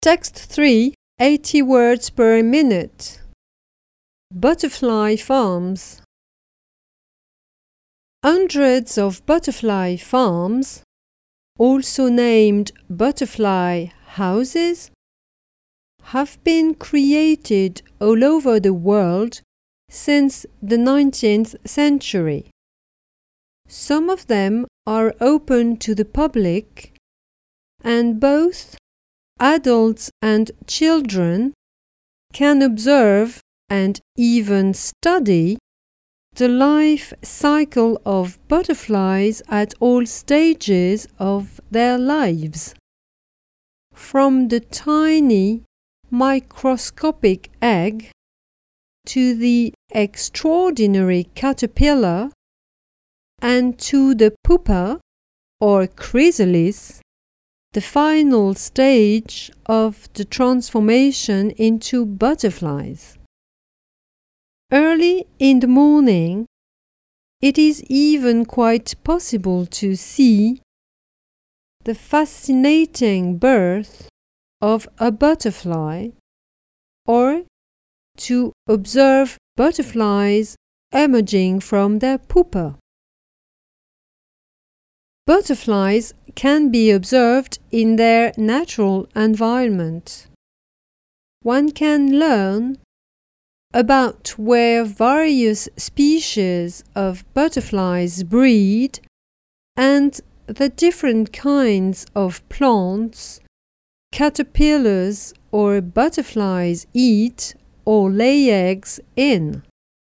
Text 3, 80 words per minute. Butterfly farms. Hundreds of butterfly farms, also named butterfly houses, have been created all over the world since the 19th century. Some of them are open to the public, and both adults and children can observe and even study the life cycle of butterflies at all stages of their lives. From the tiny microscopic egg to the extraordinary caterpillar and to the pupa or chrysalis, the final stage of the transformation into butterflies. Early in the morning, it is even quite possible to see the fascinating birth of a butterfly, or to observe butterflies emerging from their pupa. Butterflies can be observed in their natural environment. One can learn about where various species of butterflies breed and the different kinds of plants caterpillars or butterflies eat or lay eggs in.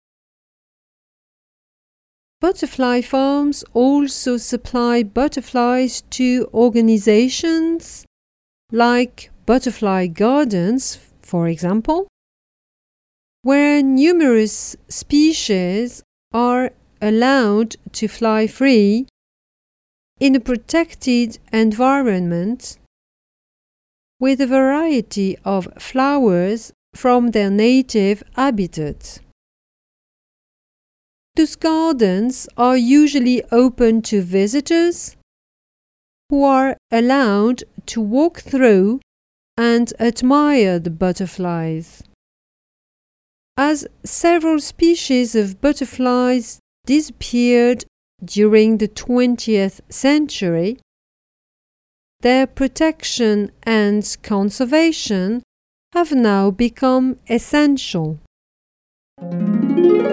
Butterfly farms also supply butterflies to organizations like butterfly gardens, for example, where numerous species are allowed to fly free in a protected environment with a variety of flowers from their native habitat. Those gardens are usually open to visitors who are allowed to walk through and admire the butterflies. As several species of butterflies disappeared during the 20th century, their protection and conservation have now become essential.